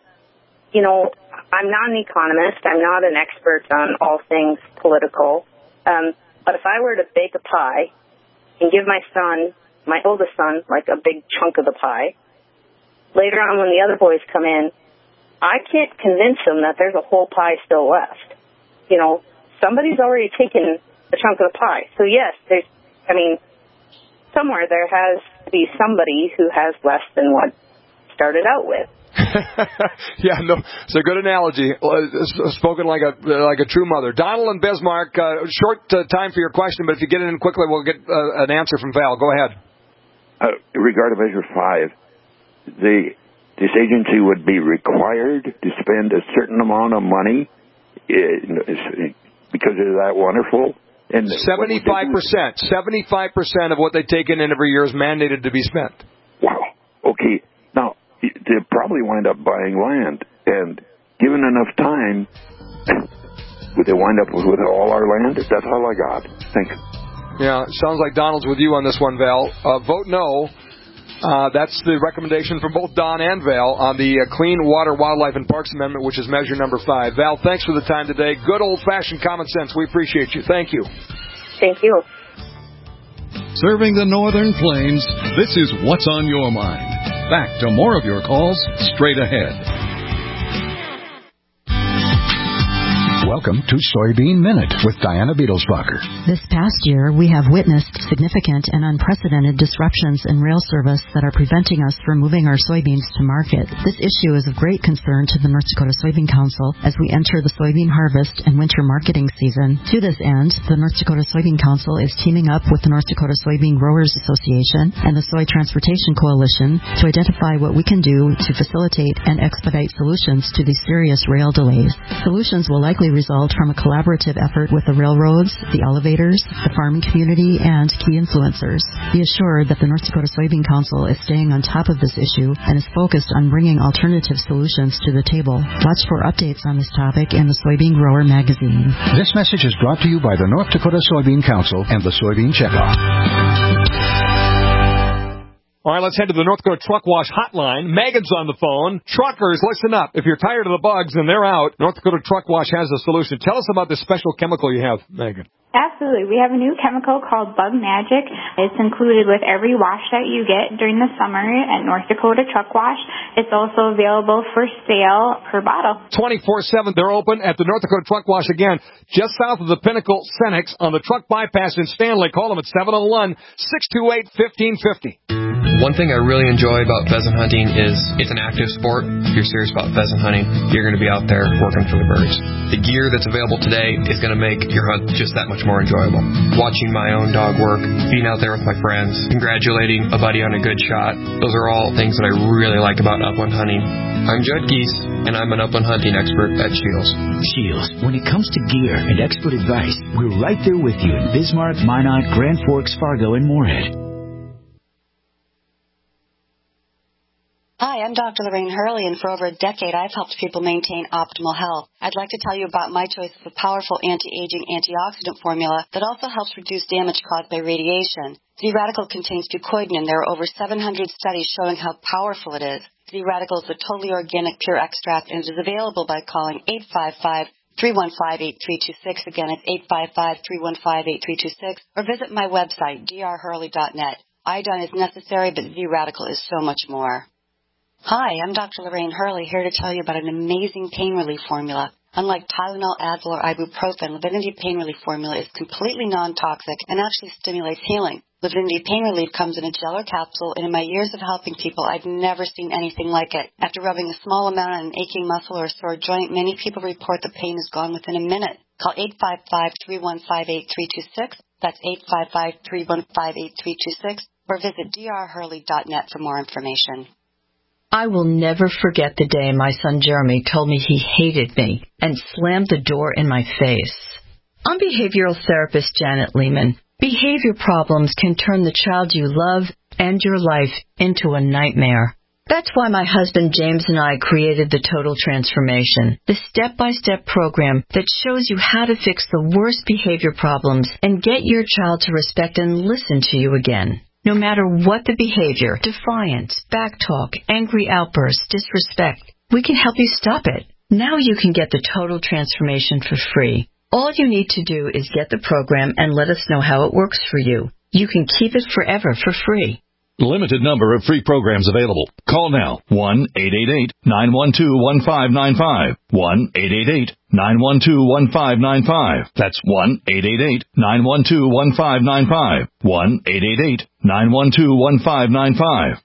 Speaker 20: not an economist. I'm not an expert on all things political. But if I were to bake a pie and give my oldest son, like a big chunk of the pie, later on when the other boys come in, I can't convince them that there's a whole pie still left. Somebody's already taken a chunk of the pie. So yes, somewhere there has to be somebody who has less than what started out with.
Speaker 2: Yeah, no, it's a good analogy. Spoken like a true mother. Donald and Bismarck, short time for your question, but if you get it in quickly, we'll get an answer from Val. Go ahead.
Speaker 21: Regarding Measure 5, this agency would be required to spend a certain amount of money because of that wonderful. And
Speaker 2: 75%. 75% of what they take in every year is mandated to be spent.
Speaker 21: Wow. Okay. Now, they'll probably wind up buying land. And given enough time, would they wind up with all our land? That's all I got. Thank you.
Speaker 2: Yeah, sounds like Donald's with you on this one, Val. Vote no. That's the recommendation from both Don and Val on the Clean Water, Wildlife, and Parks Amendment, which is measure number 5. Val, thanks for the time today. Good old-fashioned common sense. We appreciate you. Thank you.
Speaker 20: Thank you.
Speaker 7: Serving the Northern Plains, this is What's on Your Mind. Back to more of your calls straight ahead.
Speaker 1: Welcome to Soybean Minute with Diana Beetlesbacher.
Speaker 22: This past year, we have witnessed significant and unprecedented disruptions in rail service that are preventing us from moving our soybeans to market. This issue is of great concern to the North Dakota Soybean Council as we enter the soybean harvest and winter marketing season. To this end, the North Dakota Soybean Council is teaming up with the North Dakota Soybean Growers Association and the Soy Transportation Coalition to identify what we can do to facilitate and expedite solutions to these serious rail delays. Solutions will likely result from a collaborative effort with the railroads, the elevators, the farming community, and key influencers. Be assured that the North Dakota Soybean Council is staying on top of this issue and is focused on bringing alternative solutions to the table. Watch for updates on this topic in the Soybean Grower magazine.
Speaker 1: This message is brought to you by the North Dakota Soybean Council and the Soybean Checkoff.
Speaker 2: All right, let's head to the North Dakota Truck Wash Hotline. Megan's on the phone. Truckers, listen up. If you're tired of the bugs and they're out, North Dakota Truck Wash has a solution. Tell us about this special chemical you have, Megan.
Speaker 23: Absolutely. We have a new chemical called Bug Magic. It's included with every wash that you get during the summer at North Dakota Truck Wash. It's also available for sale per bottle.
Speaker 2: 24/7, they're open at the North Dakota Truck Wash again, just south of the Pinnacle Cenex on the truck bypass in Stanley. Call them at 701-628-1550.
Speaker 24: One thing I really enjoy about pheasant hunting is it's an active sport. If you're serious about pheasant hunting, you're going to be out there working for the birds. The gear that's available today is going to make your hunt just that much more enjoyable. Watching my own dog work, being out there with my friends, congratulating a buddy on a good shot, those are all things that I really like about upland hunting. I'm Judd Geese, and I'm an upland hunting expert at Shields.
Speaker 9: Shields, when it comes to gear and expert advice, we're right there with you in Bismarck, Minot, Grand Forks, Fargo, and Moorhead.
Speaker 25: Hi, I'm Dr. Lorraine Hurley, and for over a decade, I've helped people maintain optimal health. I'd like to tell you about my choice of a powerful anti-aging antioxidant formula that also helps reduce damage caused by radiation. Z-Radical contains fucoidan, and there are over 700 studies showing how powerful it is. Z-Radical is a totally organic, pure extract, and it is available by calling 855-315-8326. Again, it's 855-315-8326, or visit my website, drhurley.net. Iodine is necessary, but Z-Radical is so much more. Hi, I'm Dr. Lorraine Hurley, here to tell you about an amazing pain relief formula. Unlike Tylenol, Advil, or ibuprofen, Livinity Pain Relief formula is completely non-toxic and actually stimulates healing. Livinity Pain Relief comes in a gel or capsule, and in my years of helping people, I've never seen anything like it. After rubbing a small amount on an aching muscle or a sore joint, many people report the pain is gone within a minute. Call 855-315-8326. That's 855-315-8326. Or visit drhurley.net for more information.
Speaker 26: I will never forget the day my son Jeremy told me he hated me and slammed the door in my face. I'm behavioral therapist Janet Lehman. Behavior problems can turn the child you love and your life into a nightmare. That's why my husband James and I created the Total Transformation, the step-by-step program that shows you how to fix the worst behavior problems and get your child to respect and listen to you again. No matter what the behavior, defiance, backtalk, angry outbursts, disrespect, we can help you stop it. Now you can get the Total Transformation for free. All you need to do is get the program and let us know how it works for you. You can keep it forever for free.
Speaker 17: Limited number of free programs available. Call now. 1-888-912-1595. 1-888-912-1595. That's 1-888-912-1595. 1-888-912-1595.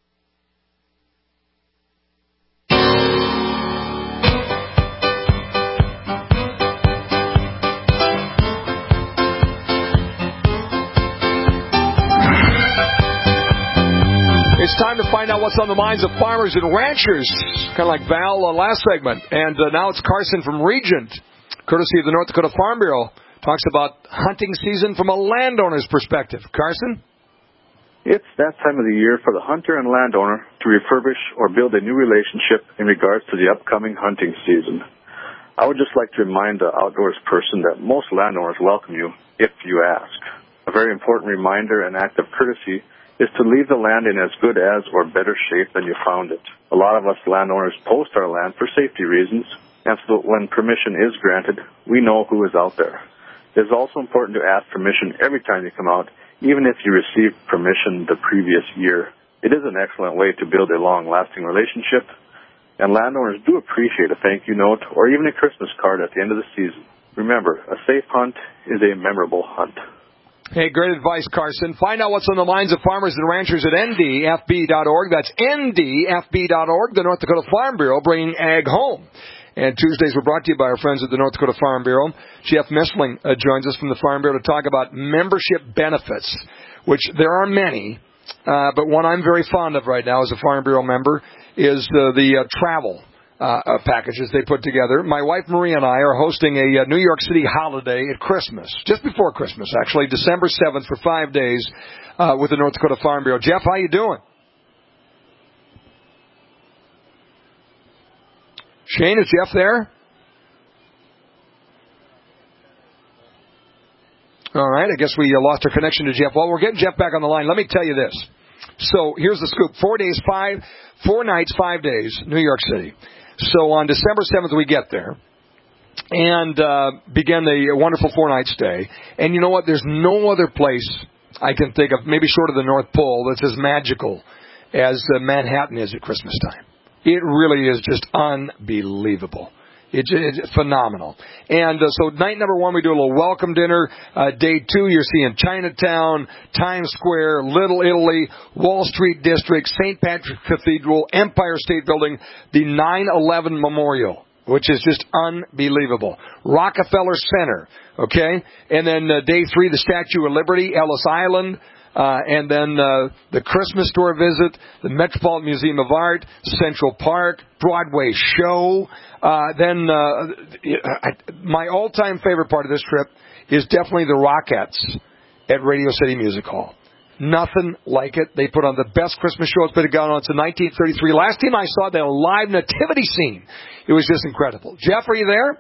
Speaker 2: It's time to find out what's on the minds of farmers and ranchers, kind of like Val last segment. And now it's Carson from Regent, courtesy of the North Dakota Farm Bureau, talks about hunting season from a landowner's perspective. Carson?
Speaker 27: It's that time of the year for the hunter and landowner to refurbish or build a new relationship in regards to the upcoming hunting season. I would just like to remind the outdoors person that most landowners welcome you if you ask. A very important reminder and act of courtesy is to leave the land in as good as or better shape than you found it. A lot of us landowners post our land for safety reasons, and so when permission is granted, we know who is out there. It is also important to ask permission every time you come out, even if you received permission the previous year. It is an excellent way to build a long-lasting relationship, and landowners do appreciate a thank you note or even a Christmas card at the end of the season. Remember, a safe hunt is a memorable hunt.
Speaker 2: Hey, great advice, Carson. Find out what's on the minds of farmers and ranchers at ndfb.org. That's ndfb.org, the North Dakota Farm Bureau, bringing ag home. And Tuesdays were brought to you by our friends at the North Dakota Farm Bureau. Jeff Missling joins us from the Farm Bureau to talk about membership benefits, which there are many, but one I'm very fond of right now as a Farm Bureau member is the travel packages they put together. My wife Maria and I are hosting a New York City holiday at Christmas, just before Christmas, actually, December 7th for 5 days with the North Dakota Farm Bureau. Jeff, how you doing? Shane, is Jeff there? All right, I guess we lost our connection to Jeff. Well, we're getting Jeff back on the line. Let me tell you this. So here's the scoop. 4 nights, 5 days, New York City. So on December 7th, we get there and begin the wonderful 4-night stay. And you know what? There's no other place I can think of, maybe short of the North Pole, that's as magical as Manhattan is at Christmas time. It really is just unbelievable. It's phenomenal. And so night number 1, we do a little welcome dinner. Day 2, you're seeing Chinatown, Times Square, Little Italy, Wall Street District, St. Patrick's Cathedral, Empire State Building, the 9/11 Memorial, which is just unbelievable. Rockefeller Center, okay? And then day 3, the Statue of Liberty, Ellis Island. And then the Christmas store visit, the Metropolitan Museum of Art, Central Park, Broadway show. Then my all-time favorite part of this trip is definitely the Rockettes at Radio City Music Hall. Nothing like it. They put on the best Christmas show it's been going on since 1933. Last time I saw that live nativity scene, it was just incredible. Jeff, are you there?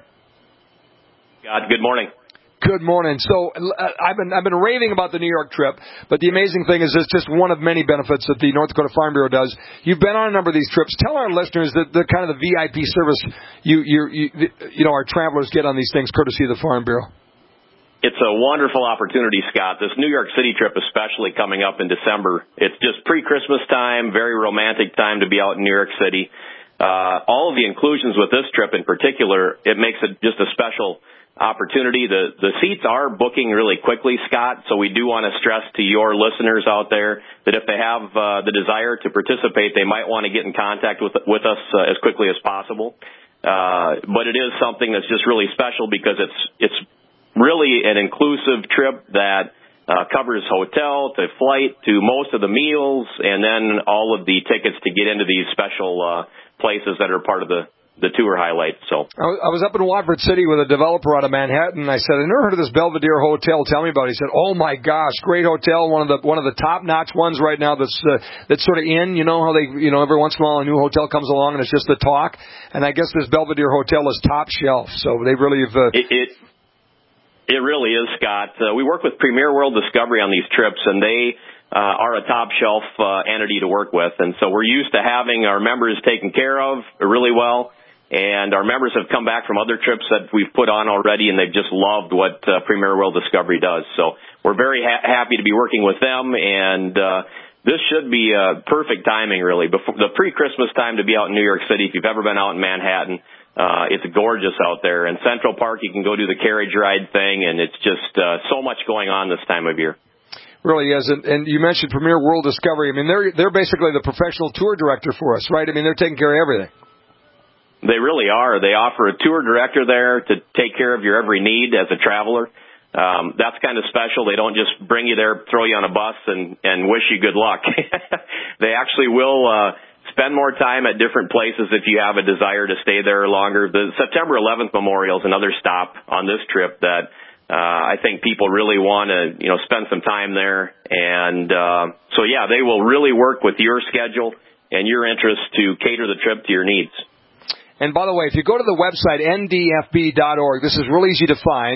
Speaker 3: God, good morning.
Speaker 2: Good morning. So I've been raving about the New York trip, but the amazing thing is it's just one of many benefits that the North Dakota Farm Bureau does. You've been on a number of these trips. Tell our listeners that the kind of the VIP service you know our travelers get on these things, courtesy of the Farm Bureau.
Speaker 3: It's a wonderful opportunity, Scott. This New York City trip, especially coming up in December, it's just pre-Christmas time, very romantic time to be out in New York City. All of the inclusions with this trip in particular, it makes it just a special opportunity. The seats are booking really quickly, Scott, so we do want to stress to your listeners out there that if they have the desire to participate, they might want to get in contact with us as quickly as possible. But it is something that's just really special because it's really an inclusive trip that covers hotel to flight to most of the meals and then all of the tickets to get into these special places that are part of the tour highlights. So
Speaker 2: I was up in Watford City with a developer out of Manhattan, and I said, I never heard of this Belvedere Hotel. Tell me about it. He said, oh my gosh, great hotel, one of the top-notch ones right now that's sort of in. You know how every once in a while a new hotel comes along and it's just the talk. And I guess this Belvedere Hotel is top shelf. So they really have.
Speaker 3: It really is, Scott. We work with Premier World Discovery on these trips, and they are a top shelf entity to work with, and so we're used to having our members taken care of really well. And our members have come back from other trips that we've put on already, and they've just loved what Premier World Discovery does. So we're very happy to be working with them, and this should be perfect timing, really. Before the pre-Christmas time to be out in New York City, if you've ever been out in Manhattan, it's gorgeous out there. In Central Park, you can go do the carriage ride thing, and it's just so much going on this time of year.
Speaker 2: Really is, and you mentioned Premier World Discovery. I mean, they're basically the professional tour director for us, right? I mean, they're taking care of everything.
Speaker 3: They really are. They offer a tour director there to take care of your every need as a traveler. That's kind of special. They don't just bring you there, throw you on a bus, and wish you good luck. They actually will spend more time at different places if you have a desire to stay there longer. The September 11th Memorial is another stop on this trip that I think people really want to spend some time there. And so, yeah, they will really work with your schedule and your interests to cater the trip to your needs.
Speaker 2: And by the way, if you go to the website, ndfb.org, this is real easy to find,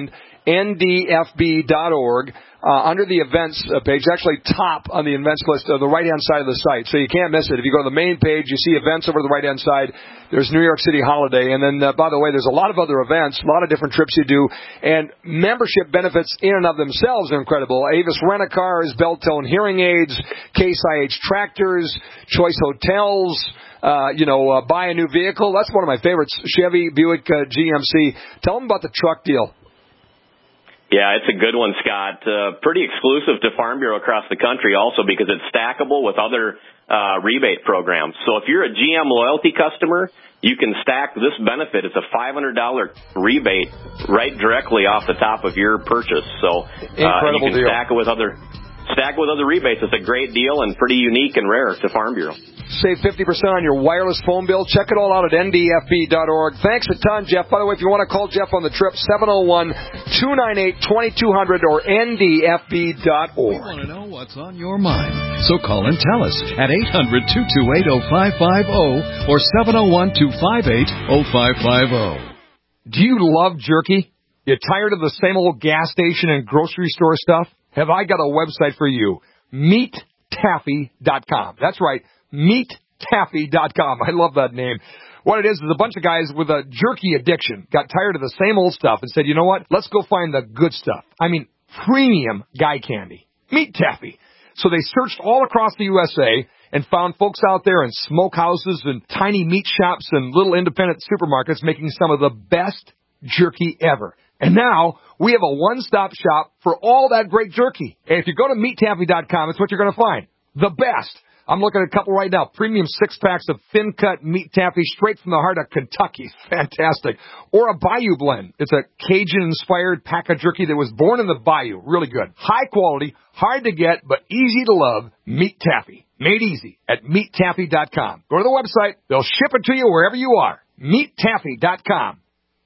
Speaker 2: ndfb.org. Under the events page, actually top on the events list of the right-hand side of the site, so you can't miss it. If you go to the main page, you see events over the right-hand side. There's New York City Holiday, and then, by the way, there's a lot of other events, a lot of different trips you do, and membership benefits in and of themselves are incredible. Avis Rent-A-Cars, Beltone Hearing Aids, Case IH Tractors, Choice Hotels, buy a new vehicle. That's one of my favorites, Chevy, Buick, GMC. Tell them about the truck deal.
Speaker 3: Yeah, it's a good one, Scott. Pretty exclusive to Farm Bureau across the country also because it's stackable with other rebate programs. So if you're a GM loyalty customer, you can stack this benefit. It's a $500 rebate right directly off the top of your purchase. So
Speaker 2: incredible
Speaker 3: you can
Speaker 2: deal.
Speaker 3: stack it with other rebates. It's a great deal and pretty unique and rare to Farm Bureau.
Speaker 2: Save 50% on your wireless phone bill. Check it all out at ndfb.org. Thanks a ton, Jeff. By the way, if you want to call Jeff on the trip, 701-298-2200 or ndfb.org.
Speaker 7: We want to know what's on your mind. So call and tell us at 800-228-0550 or 701-258-0550.
Speaker 2: Do you love jerky? You tired of the same old gas station and grocery store stuff? Have I got a website for you? MeatTaffy.com. That's right, MeatTaffy.com. I love that name. What it is a bunch of guys with a jerky addiction got tired of the same old stuff and said, you know what, let's go find the good stuff. I mean, premium guy candy. Meat Taffy. So they searched all across the USA and found folks out there in smokehouses and tiny meat shops and little independent supermarkets making some of the best jerky ever. And now we have a one-stop shop for all that great jerky. And if you go to MeatTaffy.com, it's what you're going to find. The best. I'm looking at a couple right now. Premium 6-packs of thin-cut meat taffy straight from the heart of Kentucky. Fantastic. Or a Bayou blend. It's a Cajun-inspired pack of jerky that was born in the Bayou. Really good. High quality, hard to get, but easy to love. Meat Taffy. Made easy at MeatTaffy.com. Go to the website. They'll ship it to you wherever you are. MeatTaffy.com.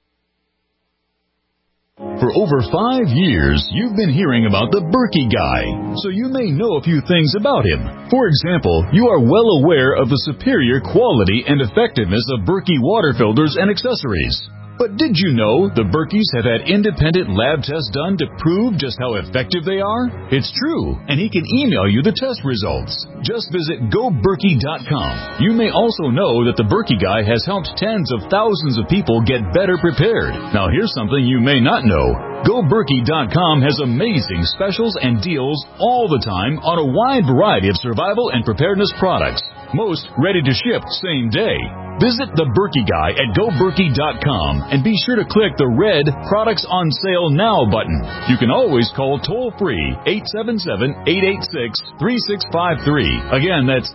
Speaker 17: For over 5 years, you've been hearing about the Berkey Guy, so you may know a few things about him. For example, you are well aware of the superior quality and effectiveness of Berkey water filters and accessories. But did you know the Berkeys have had independent lab tests done to prove just how effective they are? It's true, and he can email you the test results. Just visit GoBerkey.com. You may also know that the Berkey Guy has helped tens of thousands of people get better prepared. Now here's something you may not know. GoBerkey.com has amazing specials and deals all the time on a wide variety of survival and preparedness products. Most ready to ship same day. Visit the Berkey Guy at GoBerkey.com and be sure to click the red Products on Sale Now button. You can always call toll-free 877-886-3653. Again, that's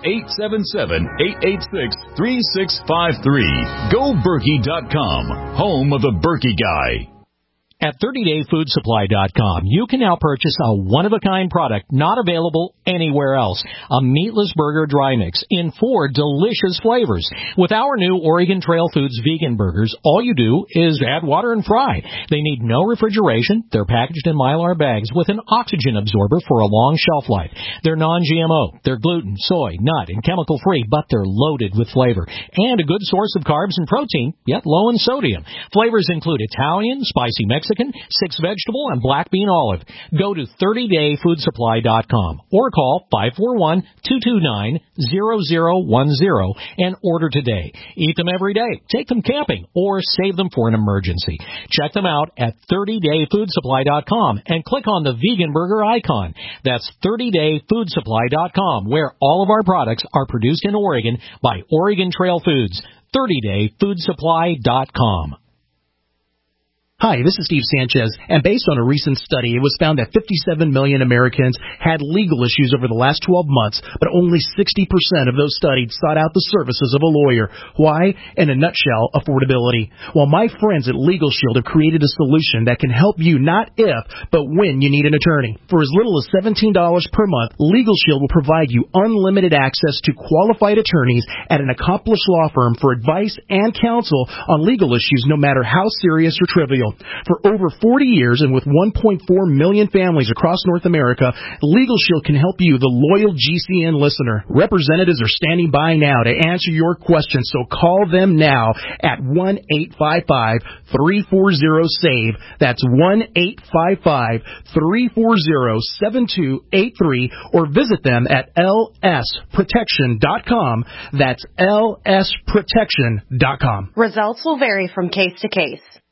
Speaker 17: 877-886-3653. GoBerkey.com, home of the Berkey Guy.
Speaker 4: At 30dayfoodsupply.com, you can now purchase a one-of-a-kind product not available anywhere else. A meatless burger dry mix in 4 delicious flavors. With our new Oregon Trail Foods vegan burgers, all you do is add water and fry. They need no refrigeration. They're packaged in Mylar bags with an oxygen absorber for a long shelf life. They're non-GMO. They're gluten, soy, nut, and chemical-free, but they're loaded with flavor. And a good source of carbs and protein, yet low in sodium. Flavors include Italian, spicy Mexican, 6 vegetable, and black bean olive. Go to 30dayfoodsupply.com or call 541-229-0010 and order today. Eat them every day, take them camping, or save them for an emergency. Check them out at 30dayfoodsupply.com and click on the vegan burger icon. That's 30dayfoodsupply.com, where all of our products are produced in Oregon by Oregon Trail Foods. 30dayfoodsupply.com.
Speaker 5: Hi, this is Steve Sanchez, and based on a recent study, it was found that 57 million Americans had legal issues over the last 12 months, but only 60% of those studied sought out the services of a lawyer. Why? In a nutshell, affordability. Well, my friends at Legal Shield have created a solution that can help you not if, but when you need an attorney. For as little as $17 per month, Legal Shield will provide you unlimited access to qualified attorneys at an accomplished law firm for advice and counsel on legal issues, no matter how serious or trivial. Shield. For over 40 years and with 1.4 million families across North America, Legal Shield can help you, the loyal GCN listener. Representatives are standing by now to answer your questions, so call them now at 1-855-340-SAVE. That's 1-855-340-7283, or visit them at lsprotection.com. That's lsprotection.com.
Speaker 6: Results will vary from case to case.